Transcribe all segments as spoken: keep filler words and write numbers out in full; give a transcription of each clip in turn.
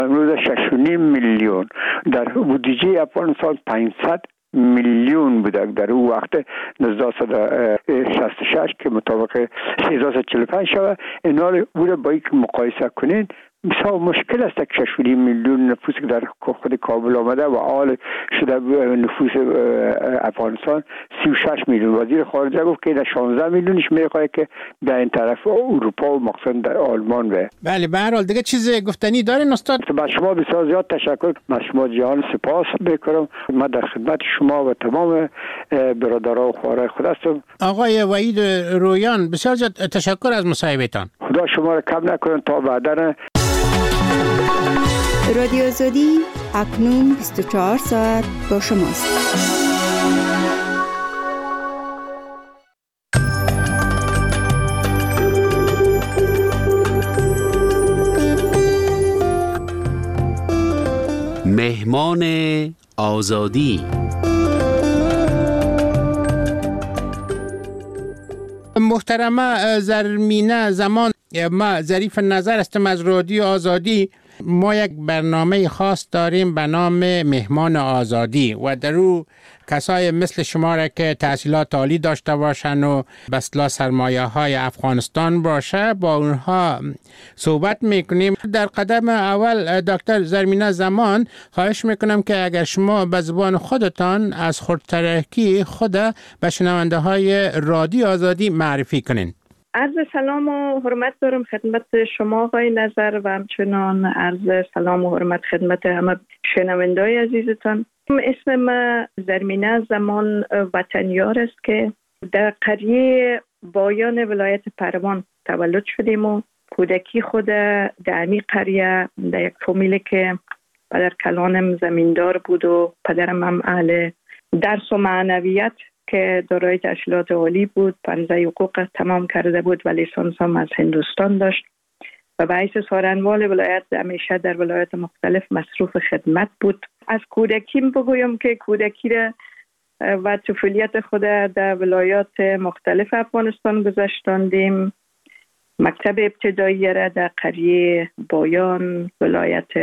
امروز شش و نیم میلیون در بودجه افغانستان پانصد میلیون بوده در اون وقت نوزده شصت و شش که مطابق سیصد و چهل و پنج شود. اینا رو بوده با یک مقایسه کنین بسیار مشکل است که شش و نیم میلیون نفوس که در خود کابل آمده و حال شده نفوس افغانستان سی و شش میلیون. وزیر خارجه گفت که در شانزده میلیونش میخواد که در این طرف اروپا و مخصوصا در آلمان به. بله به هر حال دیگه چیز گفتنی دارین استاد؟ با شما بسیار زیاد تشکر. من شما جهان سپاس میکنم. من در خدمت شما و تمام برادران و خوارای خود هستم. آقای وحید رویان بسیار زیاد تشکر از مصاحبهتان. خدا شما را کم نکنه تا بعدا. رادیو آزادی اکنون بیست و چهار ساعت با شماست. مهمان آزادی. محترمه زرمینه زمان، ما ظریف نظر هستم از رادیو آزادی. ما یک برنامه خاص داریم به نام مهمان آزادی و در او کسای مثل شما را که تحصیلات عالی داشته باشن و به اصطلاح سرمایه های افغانستان باشه با اونها صحبت میکنیم. در قدم اول دکتر زرمینه زمان خواهش میکنم که اگر شما به زبان خودتان از خودترکی خود به شنونده های رادیو آزادی معرفی کنین. عرض سلام و حرمت دارم خدمت شما آقای نظر و همچنان عرض سلام و حرمت خدمت همه شنونده‌های عزیزتان. اسم من زرمینه زمان وطنیار است که در قریه بایان ولایت پروان تولد شدیم و کودکی خود در امی قریه در یک فامیلی که پدر کلانم زمیندار بود و پدرم هم اهل درس و معنویت که دارای تحصیلات عالی بود، پانزده حقوق تمام کرده بود و لیسانس هم از هندوستان داشت و به حیث سارنوال ولایت همیشه در ولایت مختلف مصروف خدمت بود. از کودکیم بگویم که کودکی را و طفولیت خود در ولایات مختلف افغانستان گذشتاندیم. مکتب ابتدایی را در قریه بایان، ولایت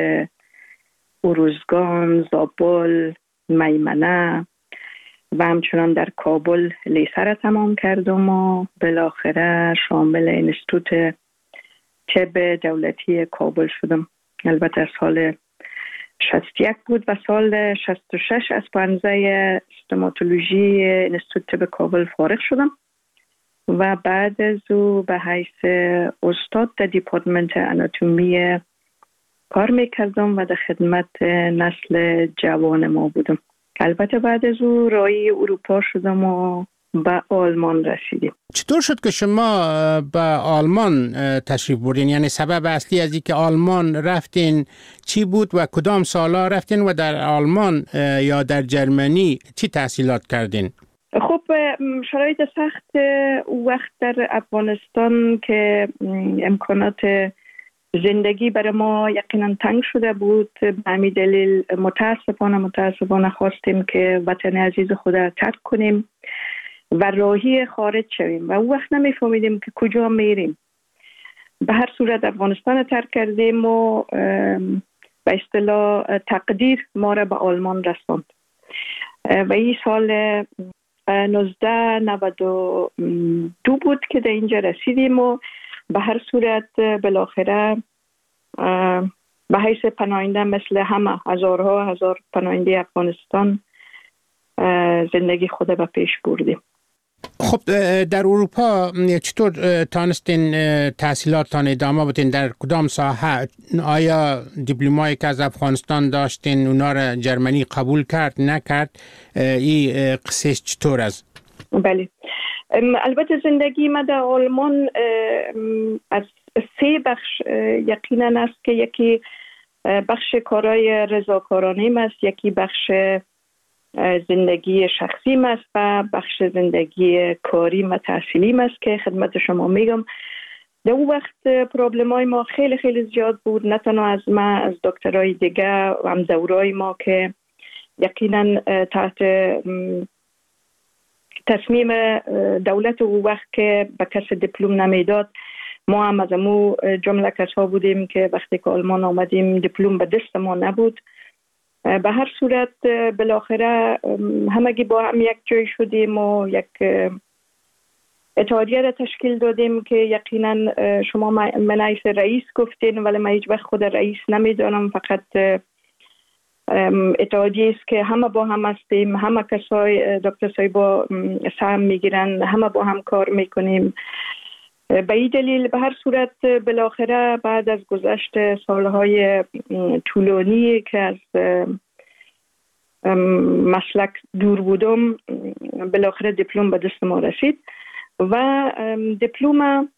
اروزگان، زابل، میمنه و همچنان در کابل لیسه را تمام کردم و بالاخره شامل انستیتوت طب دولتی کابل شدم. البته سال شصت و یک بود و سال شصت و شش از پانزه استوماتولوژی انستیتوت طب کابل فارغ شدم و بعد از او به حیث استاد در دیپارتمنت آناتومی کار میکردم و در خدمت نسل جوان ما بودم. البته بعد از او راهی اروپا شدم و به آلمان رسیدیم. چطور شد که شما به آلمان تشریف بردین؟ یعنی سبب اصلی از اینکه آلمان رفتین چی بود و کدام سالا رفتین و در آلمان یا در جرمنی چی تحصیلات کردین؟ خب شرایط سخت وقت در افغانستان که امکانات زندگی برای ما یقینا تنگ شده بود، به همین دلیل متاسفانه متاسفانه خواستیم که وطن عزیز خود را ترک کنیم و راهی خارج شویم و اون وقت نمیفهمیدیم که کجا میریم. به هر صورت افغانستان را ترک کردیم و به اصطلاح تقدیر ما را به آلمان رساند و این سال نوزده نود و دو بود که در اینجا رسیدیم و به هر صورت بالاخره به حیث پناهنده مثل همه هزارها هزار پناهنده افغانستان زندگی خود به پیش بردیم. خب در اروپا چطور تانستین تحصیلاتتان ادامه بدین؟ در کدام ساحه؟ آیا دیپلمایی که از افغانستان داشتین اونا را جرمنی قبول کرد نکرد؟ این قصه چطور است؟ بله البته زندگی ما در آلمان از سه بخش یقینا است که یکی بخش کارهای رضاکارانه است، یکی بخش زندگی شخصی است و بخش زندگی کاری و تحصیلی است که خدمت شما میگم. در اون وقت پرابلم های ما خیلی خیلی زیاد بود، نه تنها از ما، از دکترای دیگه و هم دورای ما که یقینا تحت تصمیم دولت اون وقت که به کس دیپلم نمیداد ما هم از امو جمله کسا بودیم که وقتی که آلمان آمدیم دیپلم به دست ما نبود. به هر صورت بالاخره همگی با هم یک جای شدیم و یک اتحادیه را تشکیل دادیم که یقینا شما من حیث رئیس گفتین، ولی من هیچ وقت خود رئیس نمیدانم، فقط اتحادیه است که همه با هم هستیم، همه کسای دکتر صاحبا سهم میگیرن، همه با هم کار میکنیم. به این دلیل به هر صورت بالاخره بعد از گذشت سالهای طولانی که از مسلک دور بودم، بالاخره دیپلم به دست ما رسید و دیپلم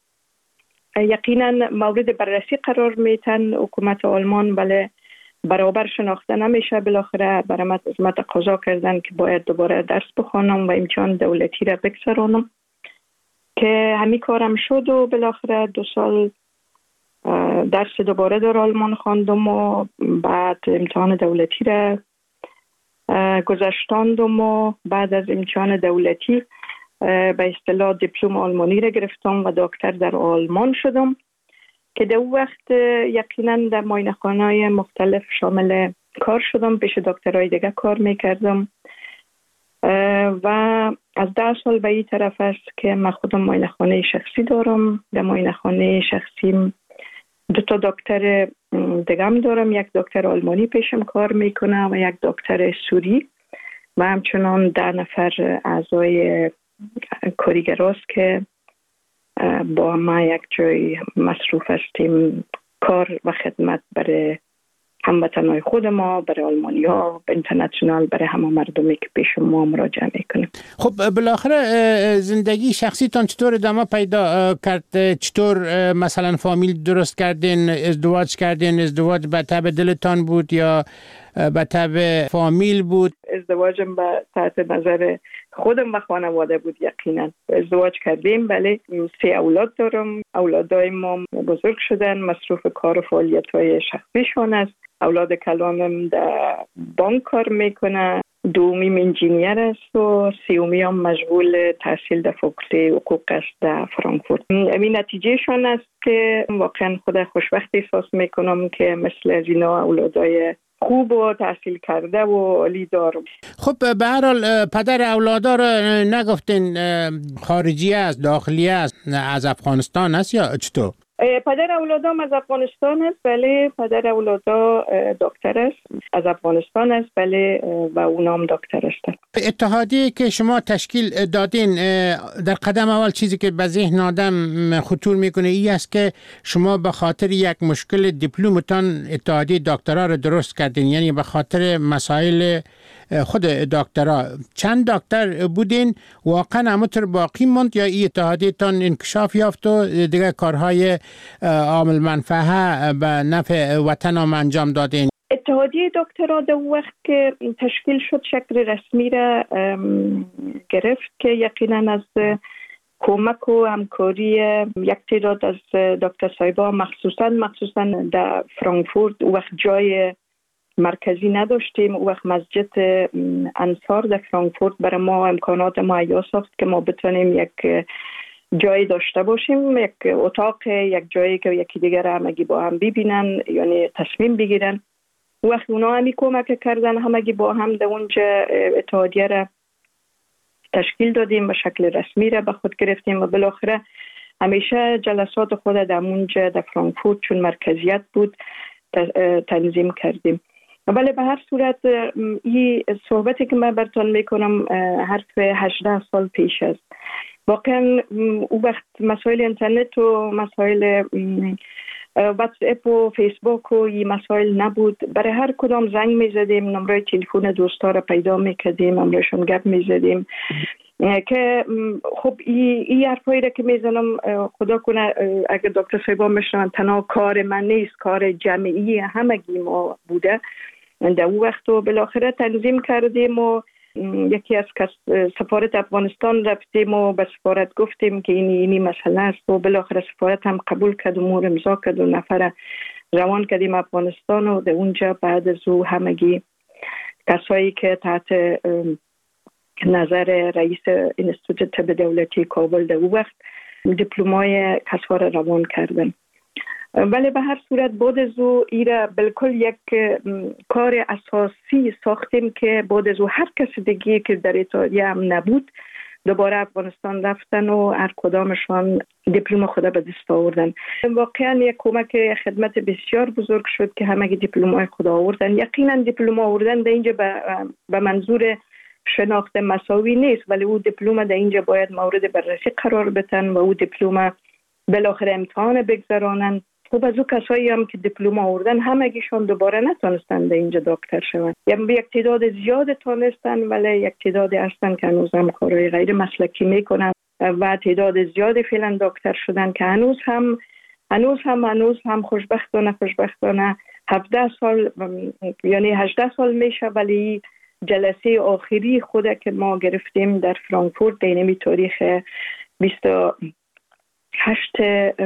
یقینا مورد بررسی قرار میتن حکومت آلمان، ولی برابر شناخته نمیشه. بالاخره برای من از من تقاضا کردن که باید دوباره درس بخوانم و امتحان دولتی را بگذرانم که همین کارم شد و بالاخره دو سال درس دوباره در آلمان خواندم و بعد امتحان دولتی را گذشتاندم و بعد از امتحان دولتی به اصطلاح دیپلم آلمانی را گرفتم و دکتر در آلمان شدم که در وقت یقینا در معاینه‌خانه‌های مختلف شامل کار شدم، پیش دکترای دیگه کار میکردم و از ده سال به این طرف است که من خودم معاینه‌خانه شخصی دارم. در معاینه‌خانه شخصیم دو تا دکتر دیگه هم دارم، یک دکتر آلمانی پیشم کار میکنه و یک دکتر سوری و همچنان ده نفر اعضای کارگراست که با ما یک جای مصروف هستیم کار و خدمت برای هموطنهای خود ما، برای آلمانی ها، اینترنشنال، برای همه مردمی که پیش ما مراجعه میکنیم. خب بالاخره زندگی شخصیتان چطور ادامه پیدا کرد؟ چطور مثلا فامیل درست کردین، ازدواج کردین؟ ازدواج به تبع دلتان بود یا به تبع فامیل بود؟ ازدواجم به تحت نظر خودم و خانواده بود. یقینا ازدواج کردیم، بله سه اولاد دارم. اولادای ما بزرگ شدن، مصروف کار و فعالیت‌های شخصیشون است. اولاد کلانم در بانک کار میکنه، دومیم انجینیر است و سیومی هم مشغول تحصیل در فاکولته حقوق است در فرانکفورت. این نتیجهشون است که واقعا خود خوشبخت احساس میکنم که مثل از اینا اولادای خوب و تحصیل کرده و عالی دارم. خب به هر حال پدر اولادا رو نگفتین خارجی است، داخلی است، از افغانستان است یا چطور؟ پدر اولادام از افغانستان است، بله. پدر اولادا دکتر است، از افغانستان است، بله، و اونام دکتر است. اتحادیه که شما تشکیل دادین، در قدم اول چیزی که به ذهن آدم خطور میکنه این است که شما به خاطر یک مشکل دیپلمتان اتحادیه دکترا رو درست کردین، یعنی به خاطر مسائل خود دکترا. چند دکتر بودین؟ واقعا همونطور باقی موند یا این اتحادیه تان انکشاف یافت و دیگه کارهای عامل منفعه به نفع وطن هم انجام دادین؟ اتحادیه دکترا در وقت که تشکیل شد شکل رسمی را گرفت که یقینا از کمک و همکاری یک تعداد از دکتر صاحبا، مخصوصا مخصوصا در فرانکفورت وقت جای مرکزی نداشتیم، او وقت مسجد انصار در فرانکفورت برای ما امکانات مهیا ساخت که ما بتونیم یک جایی داشته باشیم، یک اتاق، یک جایی که یکی دیگر همگی با هم ببینن، یعنی تصمیم بگیرن. وقت اونا همی کمک کردن، همگی با هم در اونجا اتحادیه را تشکیل دادیم و شکل رسمی را به خود گرفتیم و بالاخره همیشه جلسات خود در اونجا در فرانکفورت چون مرکزیت بود تنظیم کردیم. ولی به هر صورت این صحبتی که من براتون میکنم حرف هجده سال پیش است. واقعا او وقت مسائل اینترنت و مسائل واتس اپ و فیسبوک و این مسائل نبود. برای هر کدام زنگ میزدیم، نمره تلفن دوستا را پیدا میکردیم، نمرهشون گپ میزدیم که خب این ای حرفایی را که میزنم خدا کنه اگر دکتر صاحبا میشنن تنها کار من نیست، کار جمعی همگی ما بوده. در اون وقت و بالاخره تنظیم کردیم و یکی از سفارت افغانستان رفتیم و به سفارت گفتیم که اینی اینی مسئله است و بالاخره سفارت هم قبول کرد و مور امضا کرد و نفر روان کردیم افغانستان و در اونجا بعد از او همگی کسایی که تحت نظر رئیس انستیتوت طب دولتی کابل در اون وقت دیپلمای کسا را روان کردن. ولی به هر صورت بعد از او ایره بالکل یک کار اساسی ساختیم که بعد از او هر کس دیگه که در اتحادیه هم نبود دوباره افغانستان رفتن و هر کدامشان دیپلم خود به دست آوردن. واقعا یک کمک خدمت بسیار بزرگ شد که همه دیپلم‌های خود آوردن. یقینا دیپلم آوردن در اینجا به منظور شناخت مساوی نیست، ولی او دیپلم در اینجا باید مورد بررسی قرار بتن و او دیپلم بالاخره امتحان بگذرانن. خب از او کسایی هم که دیپلم آوردن همگیشون دوباره نتونستن در اینجا دکتر شون. یعنی یک تعداد زیاد تونستن، ولی یک تعداد هستن که هنوز هم کارهای غیر مسلکی میکنن و تعداد زیاد فعلا دکتر شدن که هنوز هم هنوز هم هنوز هم خوشبختانه خوشبختانه هفده سال یعنی هجده سال میشه، ولی جلسه آخری خود که ما گرفتیم در فرانکفورت دینمی تاریخ بیست و هشت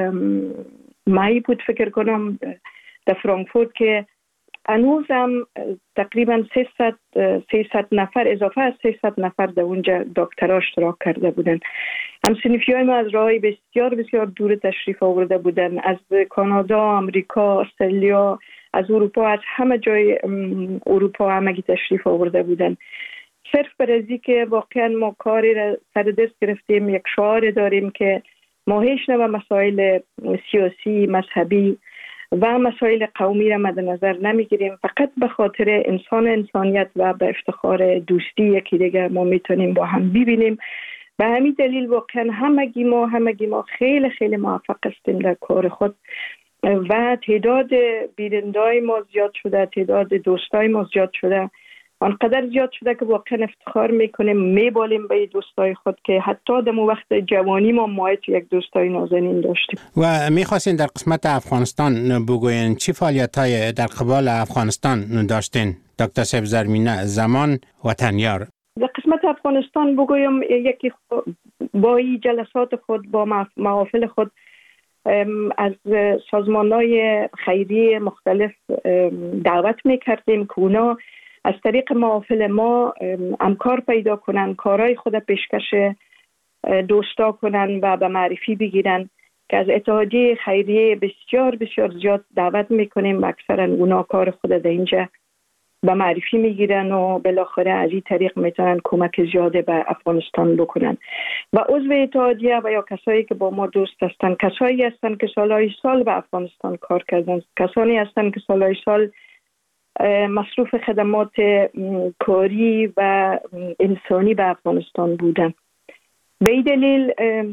مای بود فکر کنم در فرانکفورت که هنوز هم تقریبا سیصد نفر اضافه از سیصد نفر در اونجا دکترها اشتراک کرده بودن. همسنفی های ما از راهی بسیار بسیار دور تشریف آورده بودن، از کانادا، آمریکا، استرالیا، از اروپا، از همه جای اروپا همگی تشریف آورده بودن. صرف برای که واقعا ما کاری را سر دست گرفتیم، یک شعار داریم که ما هیچ نوع مسائل سیاسی، مذهبی و مسائل قومی را مد نظر نمیگیریم، فقط به خاطر انسان انسانیت و به افتخار دوستی یکی دیگر ما میتونیم با هم ببینیم. به همین دلیل واقعا همگی ما همگی ما خیلی خیلی موفق هستیم در کار خود و تعداد بینندای ما زیاد شده، تعداد دوستای ما زیاد شده، آنقدر زیاد شده که واقعا افتخار میکنیم، میبالیم به دوستای خود که حتی در وقت جوانی ما مایت یک دوستای نازنین داشتیم. و میخواستین در قسمت افغانستان بگوین چی فعالیت های در قبال افغانستان داشتین دکتر صاحب زرمینه زمان وطنیار؟ در قسمت افغانستان بگویم یکی با این جلسات خود با محافل خود از سازمان‌های خیریه مختلف دعوت میکردیم که اونا از طریق محافل ما امکار پیدا کنن، کارهای خود پیشکش دوستا کنن و به معرفی بگیرن که از اتحادیه خیریه بسیار بسیار زیاد دعوت میکنیم و اکثرا اونا کار خود در اینجا به معرفی میگیرن و بالاخره از این طریق میتونن کمک زیاده به افغانستان بکنن. و عضو اتحادیه و یا کسایی که با ما دوست هستن کسایی هستن که سالهای سال به افغانستان کار کردن، کسانی هستن که سالهای سال مصروف خدمات کاری و انسانی به افغانستان بودن. به این دلیل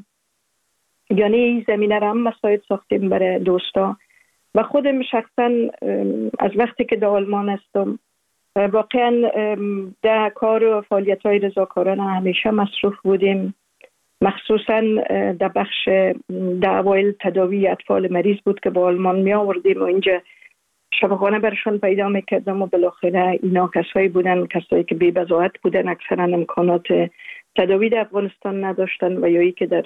یعنی این زمینه را هم مساعد ساختیم برای دوستا و خودم شخصا از وقتی که در آلمان هستم واقعا در کار و فعالیت های رضاکارانه همیشه مصروف بودیم، مخصوصا در بخش در اوایل تداوی اطفال مریض بود که با آلمان می آوردیم و اینجا شفاخانه برشان پیدا میکردم و بالاخره اینا کسایی بودن کسایی که بی بضاعت بودن، اکثرا امکانات تداوی در افغانستان نداشتن و یا ای که در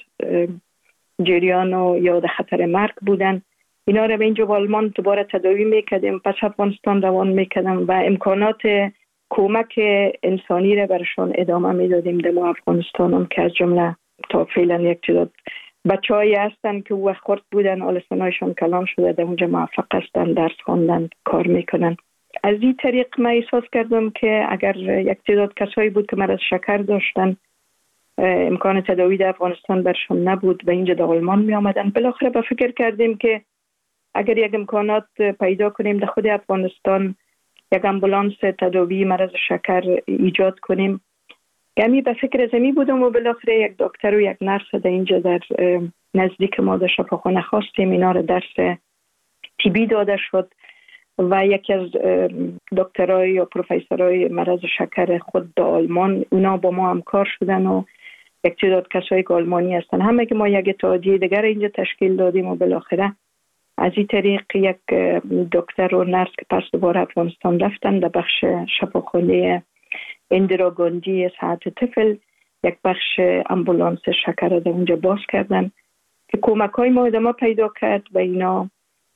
جریان و یا در خطر مرگ بودن. اینا رو به اینجا با آلمان دوباره تداوی میکردیم، پس افغانستان روان میکردم و امکانات کمک انسانی رو برشان ادامه میدادیم در ما افغانستان هم که از جمله تا فعلا یک تعداد بچه‌هایی هستن که وقت خورد بودن آلسانایشان کلان شده در اونجا موفق هستن، درس خواندن، کار میکنن. از این طریق من احساس کردم که اگر یک تعداد کسایی بود که مرض شکر داشتن امکان تداوی در افغانستان برشان نبود و اینجا در آلمان می آمدن، بالاخره با فکر کردیم که اگر یک امکانات پیدا کنیم در خود افغانستان یک امبولانس تداوی مرض شکر ایجاد کنیم. یعنی به فکر زمین بودم و بالاخره یک دکتر و یک نرس در اینجا در نزدیک ما در شفاخانه خواستیم، اینا رو درس تیبی داده شد و یکی از دکترای یا پروفیسورای مرض شکر خود در آلمان اونا با ما همکار شدن و یک تعداد کسایی که آلمانی هستن همه که ما یک اتحادیه دیگر اینجا تشکیل دادیم و بالاخره از این طریق یک دکتر و نرس که پس دوباره افغانستان رفتن در بخش شفاخانه اندرا گاندی صحت طفل یک بخش امبولانس شکر در اونجا باز کردن که کمک های ما ادامه پیدا کرد و اینا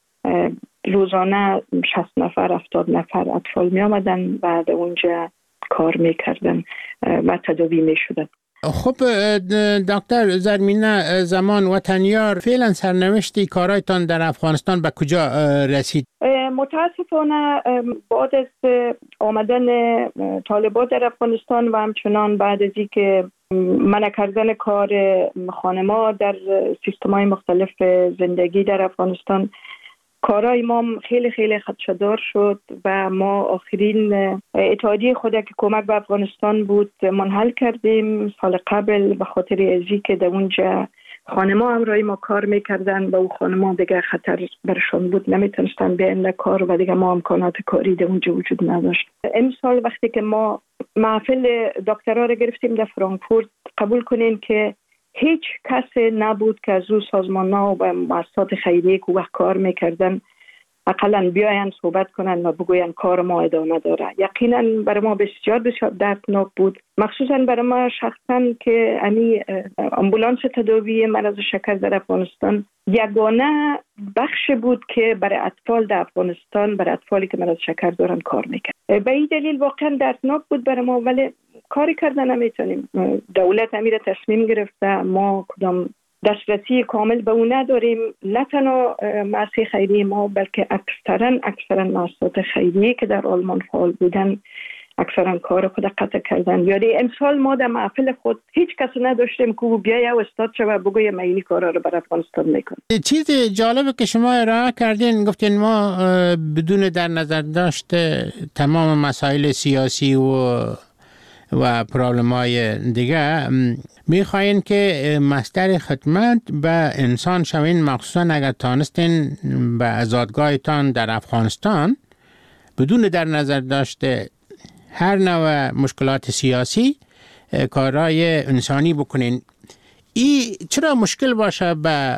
روزانه شصت نفر هفتاد نفر اطفال می آمدن و در اونجا کار می کردن و تداوی می شدن. خب دکتر زرمینه زمان وطنیار، فعلا سرنوشتی کارایتان در افغانستان به کجا رسید؟ متاسفانه بعد از آمدن طالبان در افغانستان و همچنان بعد از اینکه منع کردن کار خانما در سیستم‌های مختلف زندگی در افغانستان، کارای ما خیلی خیلی خدشه‌دار شد و ما آخرین اتحادیه خود که کمک به افغانستان بود منحل کردیم سال قبل، به خاطر ازی که در اونجا خانما همراهی ما کار میکردن و او خانما دیگه خطر برشان بود، نمیتونستن بیان کار و دیگه ما امکانات کاری در اونجا وجود نداشت. امسال وقتی که ما محفل دکترا رو گرفتیم در فرانکفورت، قبول کنین که هیچ کس نبود که از او سازمان‌ها و مؤسسات خیریه که وقت کار میکردن اقلا بیاین صحبت کنن و بگوین کار ما ادامه داره. یقینا برای ما بسیار بسیار دردناک بود، مخصوصا برای ما شخصا که امی آمبولانس تداوی مرض شکر در افغانستان یگانه بخش بود که برای اطفال در افغانستان، برای اطفالی که مرض شکر دارن کار میکرد. به این دلیل واقعا دردناک بود برای ما، ولی کاری کردن نمیتونیم. دولت امیر تصمیم گرفته، ما کدام دسترسی کامل به اون نداریم، نه تنها مؤسسه خیریه ما بلکه اکثرا اکثرا مؤسسات خیریه که در آلمان فعال بودن اکثرا کار خود قطع کردن. یعنی امسال ما در محفل خود هیچ کس نداشتیم که بیایه و استاد شوه بگویه من این کارا رو برای افغانستان میکنم. چیز جالبه که شما ارائه کردین، گفتین ما بدون در نظر داشته تمام مسائل سیاسی و و پرابلم های دیگه میخواین که مصدر خدمت به انسان شوین، مخصوصا اگر تانستین به آزادگاهتان در افغانستان بدون در نظر داشته هر نوع مشکلات سیاسی کارهای انسانی بکنین. این چرا مشکل باشه به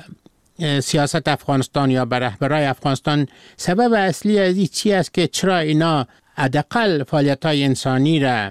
سیاست افغانستان یا به رهبرای افغانستان؟ سبب اصلی از این چی است که چرا اینا حداقل فعالیت‌های انسانی را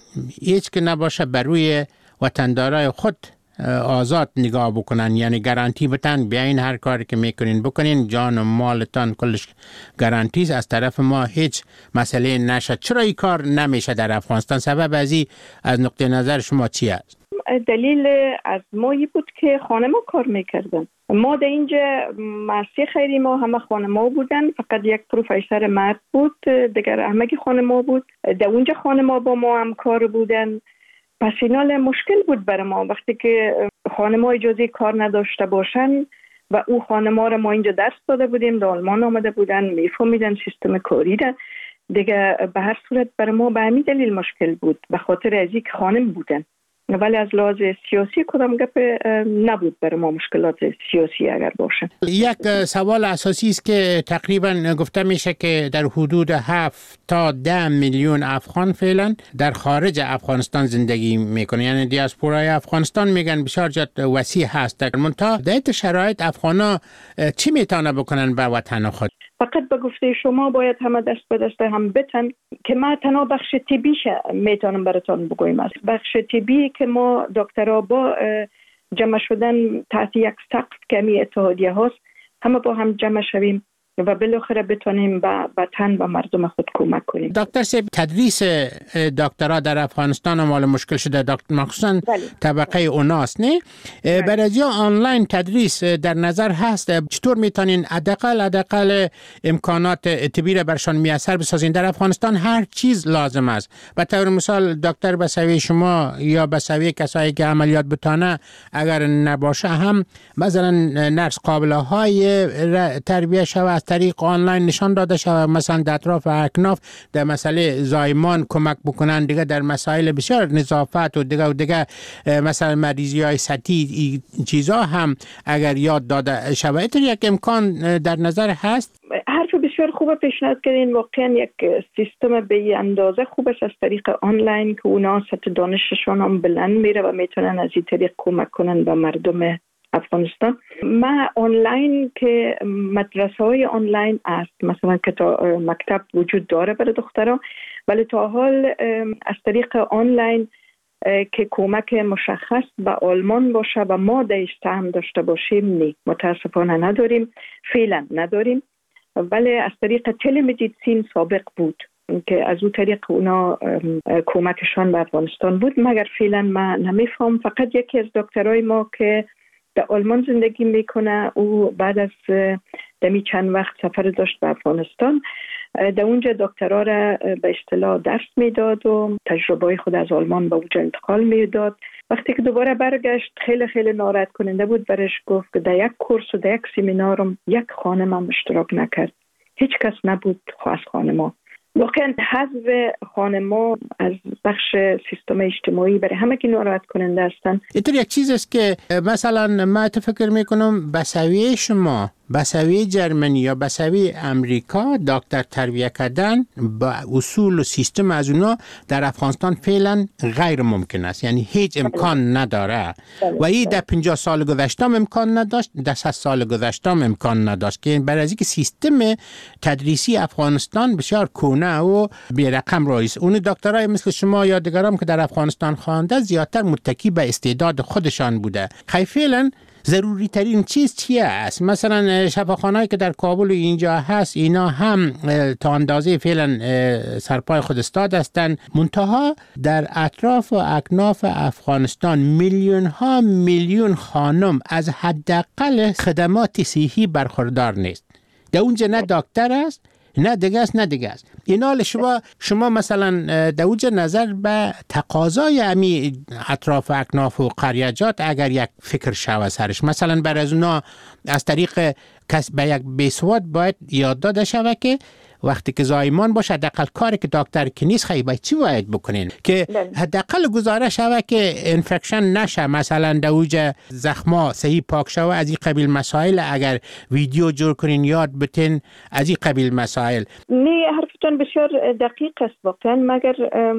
هیچ که نباشه بر روی وطندارای خود آزاد نگاه بکنن، یعنی گارانتی بتن بیاین هر کاری که میکنین بکنین، جان و مالتان کلش گارانتیز، از طرف ما هیچ مسئله نشه. چرا این کار نمیشه در افغانستان؟ سبب از این از نقطه نظر شما چی است؟ دلیل از مایی بود که خانما کار میکردن. ما در اینجا مؤسسه خیری ما همه خانما بودن، فقط یک پروفسور مرد بود، دیگر همه خانما بود. در اونجا خانما با ما هم کار بودن. پس اینال مشکل بود برای ما وقتی که خانما اجازه کار نداشته باشن و او خانما را ما اینجا درس داده بودیم، در آلمان آمده بودن، میفهمیدن سیستم کاری را دیگه. به هر صورت برای ما به همین دلیل مشکل بود، به خاطر از اینکه خانم بودن، ولی از لحاظ سیاسی کدام گپ نبود برای ما مشکلات سیاسی اگر باشه. یک سوال اساسی است که تقریبا گفته میشه که در حدود هفت تا ده میلیون افغان فعلا در خارج افغانستان زندگی میکنه، یعنی دیاسپورای افغانستان میگن بسیار جد وسیع هست. منتها در شرایط افغانا چی میتونه بکنن به وطن خود؟ فقط به گفته شما باید همه دست به دست هم بتن که ما تنها بخش طبیش میتونم براتون بگویم است. بخش طبی که ما دکترها با جمع شدن تحت یک سقف که می اتحادیه هاست، همه با هم جمع شویم و بالاخره بتونیم به وطن و مردم خود کمک کنیم. دکتر صاحب، تدریس دکترا در افغانستان مال مشکل شده، دکتر مخصوصا طبقه اوناست نه؟ برای آنلاین تدریس در نظر هست، چطور میتونین حداقل حداقل امکانات طبی را برشان میسر بسازین؟ در افغانستان هر چیز لازم است. به طور مثال دکتر به سوی شما یا به سوی کسایی که عملیات بتانه اگر نباشه هم مثلا نرس قابله های تربیه شود طریق آنلاین نشان داده شود، مثلا در اطراف اکناف در مسئله زایمان کمک بکنن، دیگه در مسائل بسیار نظافت و دیگه و دیگه مثلا مریضی های سطحی چیزا هم اگر یاد داده شود. یک امکان در نظر هست؟ حرف بسیار خوب پیشنهاد کردین. واقعا یک سیستم به اندازه خوب است از طریق آنلاین که اونا سطح دانششون هم بلند میره و میتونن از این طریق کمک کنن به مردم افغانستان. ما آنلاین که مدرسه های آنلاین است، مثلا که تا مکتب وجود داره برای دخترها، ولی تا حال از طریق آنلاین که کمک مشخص به آلمان باشه و ما داشت هم داشته باشیم نه، متاسفانه نداریم، فعلا نداریم. ولی از طریق تلمدیسین سابق بود که از اون طریق اونا کمکشان به افغانستان بود. مگر فعلا من نمیفهم. فقط یکی از دکترای ما که در آلمان زندگی میکنه، او بعد از دمی چند وقت سفر داشت به افغانستان، در اونجا دکترا را به اصطلاح درس میداد و تجربه خود از آلمان به اونجا انتقال میداد. وقتی که دوباره برگشت خیلی خیلی ناراحت کننده بود برش. گفت که در یک کورس و در یک سمینارم یک خانم هم اشتراک نکرد، هیچ کس نبود از خانما. واقعا حذف خانما از بخش سیستم اجتماعی برای همه که ناراحت کننده هستند. اینطور یک چیز است که مثلا من فکر میکنم بسوی شما، بسوی جرمنی یا بسوی امریکا دکتر تربیه کردن با اصول و سیستم از اونا در افغانستان فعلا غیر ممکن است، یعنی هیچ امکان نداره و این در پنجاه سال گذشته امکان نداشت، در صد سال گذشته امکان نداشت، که برای اینکه سیستم تدریسی افغانستان بسیار کهنه و بی رقم رایست. اون دکترای مثل شما یا دیگران که در افغانستان خوانده زیادتر متکی به استعداد خودشان بوده. خیلی فعلا ضروری ترین چیز چیه است؟ مثلا شفاخانه‌ای که در کابل اینجا هست اینا هم تا اندازه فعلا سرپای خود استاد هستند، منتها در اطراف و اکناف افغانستان میلیون ها میلیون خانم از حداقل خدمات صحی برخوردار نیست. در اونجا نه دکتر است، نه دیگه است نه دیگه است. اینا شما شما مثلا در اونجا نظر به تقاضای امی اطراف اکناف و قریجات اگر یک فکر شوه سرش، مثلا بر از اونا از طریق کس به یک بیسواد باید یاد داده شوه که وقتی که زایمان باشه حداقل کاری که دکتر که نیست خیلی باید چی باید بکنین که حداقل گزارش شوه که انفکشن نشه، مثلا در اوج زخما صحیح پاک شوه. از این قبیل مسائل اگر ویدیو جور کنین یاد بتین، از این قبیل مسائل. نه، حرفتون بسیار دقیق است واقعا. مگر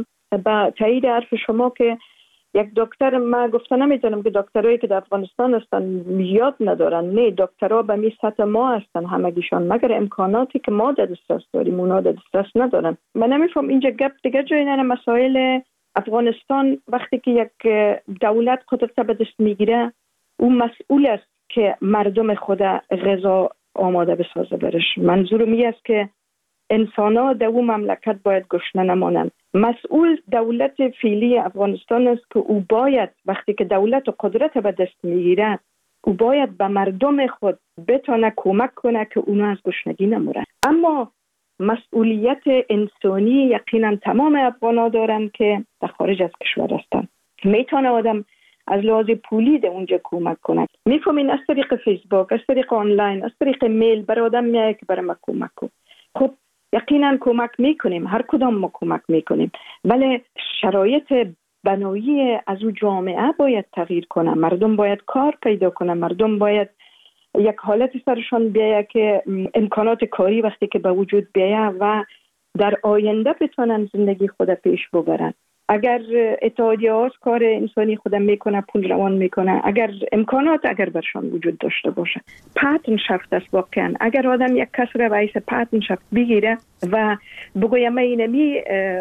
با تایید حرف شما که یک دکتر، ما گفته نمیدونم که دکترایی که در افغانستان هستن یاد ندارن، نه، دکترها به می سطح ما هستن همگیشان، مگر امکاناتی که ما در دسترس داریم اونا در دسترس ندارن. من نمیفهم اینجا گپ دیگه جای نه. مسائل افغانستان وقتی که یک دولت قدرت به دست میگیره، اون مسئول است که مردم خود غذا آماده بسازه برش. منظورم این است که انسان‌ها در اون مملکت باید گشنه نمانند. مسئول دولت فعلی افغانستان است که او باید وقتی که دولت و قدرت به دست میگیره، او باید به مردم خود بتونه کمک کنه که اونا از گشنگی نمورن. اما مسئولیت انسانی یقینا تمام افغان‌ها دارن که در خارج از کشور هستن. میتونه آدم از لحاظ پولی در اونجا کمک کنه. میفهمین از طریق فیسبوک، از طریق آنلاین، از طریق میل بر آدم میگه که برای ما کمک کن. خب یقینا کمک میکنیم، هر کدام ما کمک میکنیم، ولی شرایط بنایی از او جامعه باید تغییر کنه. مردم باید کار پیدا کنه، مردم باید یک حالت سرشان بیایه که امکانات کاری وقتی که به وجود بیایه و در آینده بتونن زندگی خود پیش ببرن. اگر اتحادیه ها کار انسانی خودم میکنه، پول روان میکنه، اگر امکانات اگر برشان وجود داشته باشه، پارتنرشافت است واقعا. اگر آدم یک کس را باعث پارتنرشافت بگیره و بگویم من اینمی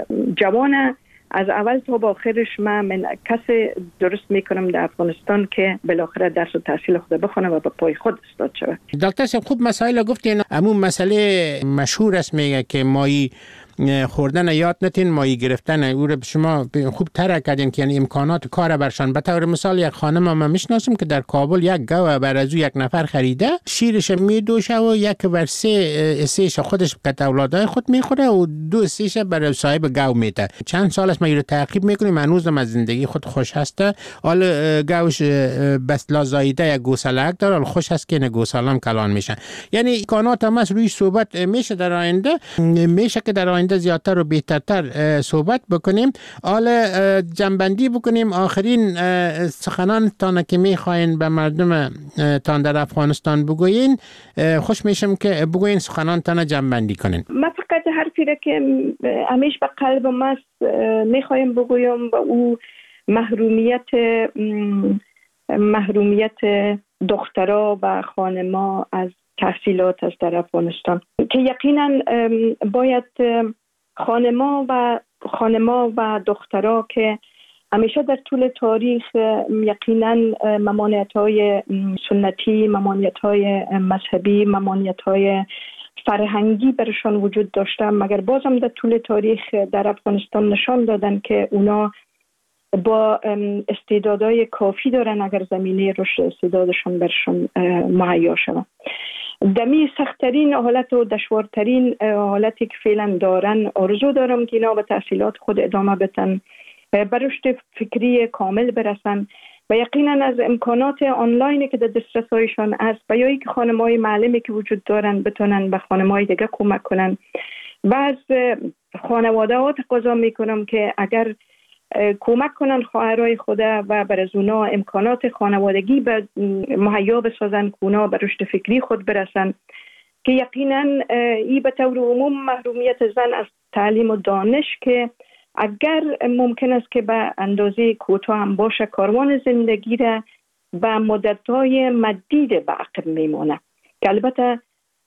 جوانه از اول تا با آخرش من, من کسی درست میکنم در افغانستان که بالاخره درس و تحصیل خود بخونه و به پای خود استاد شود. دکتر صاحب خوب مسائل گفتین. همون مسئله مشهور است میگه که مایی خوردن یاد نتین، مایی گرفتن. او رو شما خوب طرح کردین که یعنی امکانات کار برشان. به طور مثال یک خانم ما میشناسم که در کابل یک گاو بر از او یک نفر خریده، شیرش میدوشه و یک ور سه سهش خودش که اولادای خود میخوره و دو سهش برای صاحب گاو میده. چند سال است ما اینو تعقیب میکنیم، هنوزم از زندگی خود خوش هسته. حال گاوش بس لازایده یک گوساله داره، حال خوش هست که نه گوساله‌ام کلان میشن. یعنی امکانات هم از روی صحبت میشه در آینده، میشه که در آینده زیادتر و بهترتر صحبت بکنیم. حالا جنبندی بکنیم. آخرین سخنان تان که میخواین به مردم تان در افغانستان بگوین، خوش میشم که بگوین سخنان تان جنبندی کنین. من فقط حرفی را که همیشه به قلب ما میخوایم بگویم و او محرومیت محرومیت دخترها و خانما از تحصیلات است در افغانستان، که یقینا باید خانما و خانما و دخترها که همیشه در طول تاریخ یقینا ممانعت‌های سنتی، ممانعت‌های مذهبی، ممانعت‌های فرهنگی برشان وجود داشته، مگر بازم در طول تاریخ در افغانستان نشان دادن که اونا با استعدادهای کافی دارن اگر زمینه رشد استعدادشان برشان مهیا شود. دمی سخت‌ترین حالت و دشوارترین حالتی که فعلا دارن، آرزو دارم که اینا به تحصیلات خود ادامه بدن، به رشد فکری کامل برسن و یقینا از امکانات آنلاینی که در دسترسایشان است و یا اینکه خانم‌های معلمی که وجود دارن بتونن به خانم‌های دیگه کمک کنن. و از خانواده ها تقاضا میکنم که اگر کمک کنن خواهرای خود و بر از اونا امکانات خانوادگی به مهیا بسازن که اونا به رشد فکری خود برسن، که یقینا ای به طور عموم محرومیت زن از تعلیم و دانش که اگر ممکن است که به اندازه کوتاه هم باشه کاروان زندگی را به مدت‌های مدید به عقب میمونه، که البته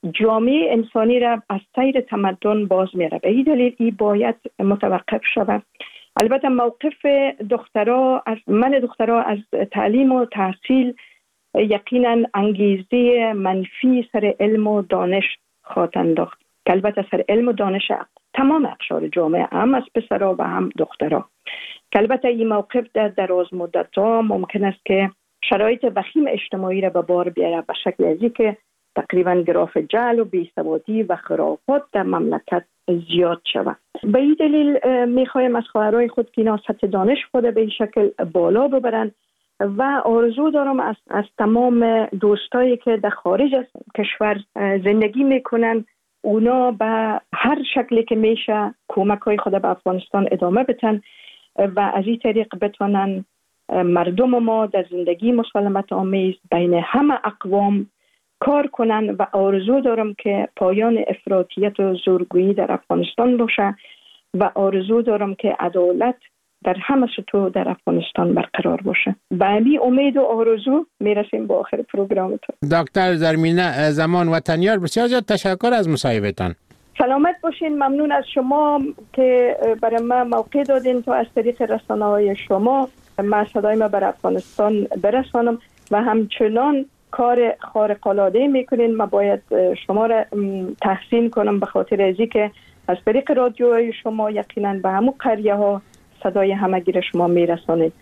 جامعه انسانی را از سیر تمدن باز میره. به این دلیل ای باید متوقف شود. البته موقف دخترها از من دخترها از تعلیم و تحصیل یقینا انگیزه منفی سر علم و دانش خواهد انداخت، که البته سر علم و دانش تمام اقشار جامعه، هم از پسرها و هم دخترها، که البته این موقف در دراز مدت ها ممکن است که شرایط وخیم اجتماعی را به بار بیاره به شکل ازی که تقریبا گراف جهل و بی‌سوادی و خرافات در مملکت زیاد شود. به این دلیل میخوایم از خواهرای خود که اینا سطح دانش خود به این شکل بالا ببرن و آرزو دارم از, از تمام دوستایی که در خارج از کشور زندگی میکنن اونا به هر شکلی که میشه کمک های خود به افغانستان ادامه بدن و از این طریق بتونن مردم ما در زندگی مسالمت آمیز بین همه اقوام کار کنن و آرزو دارم که پایان افراطیت و زورگویی در افغانستان باشه و آرزو دارم که عدالت در همه سطوح در افغانستان برقرار باشه. به همین امید و آرزو میرسیم با آخر پروگرامتون. دکتر زرمینه زمان وطنیار، بسیار زیاد تشکر از مصاحبهتان. سلامت باشین. ممنون از شما که برای ما موقع دادین تا از طریق رسانه‌های شما من صدای ما بر افغانستان برسانم و همچنان کار خارق‌العاده میکنین. من باید شما را تحسین کنم به خاطر ازی که از طریق رادیوهای شما یقینا به همون قریه ها صدای همگی را شما میرسانید.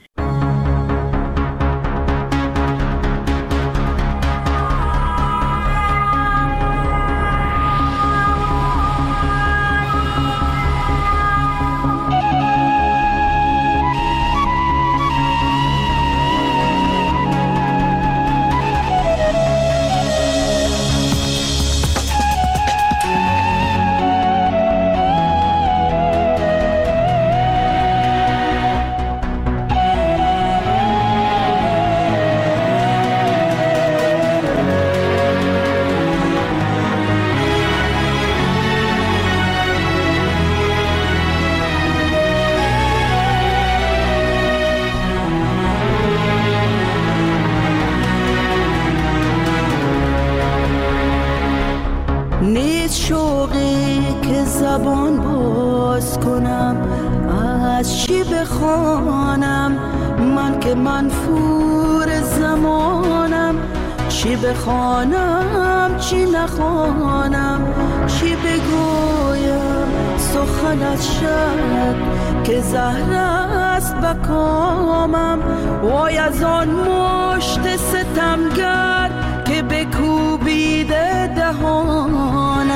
بخوانم چی نخوانم، چی بگویم سخن از شب که زهر است بکامم. وای از آن مشت ستمگر که بکوبیده دهانم.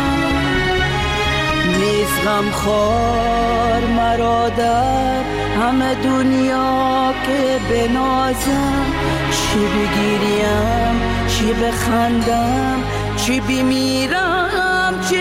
نیز غمخوار مرا در همه دنیا که بنازم، چی بگیریم چی بخندم، چی بمیرم چی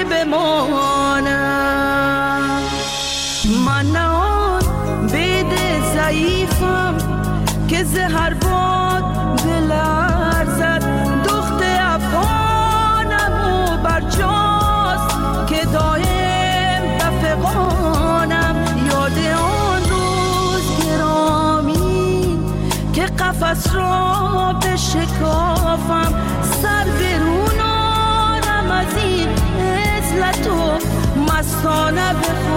بمانم. من نه آن بید ضعیفم که زهر باد بلرزد. دخت افغانم و برجاست که دایم بفغانم. یاد آن روز گرامی که قفس را بشکافم، سر برون آرم از این عزلت و مستانه بخوام.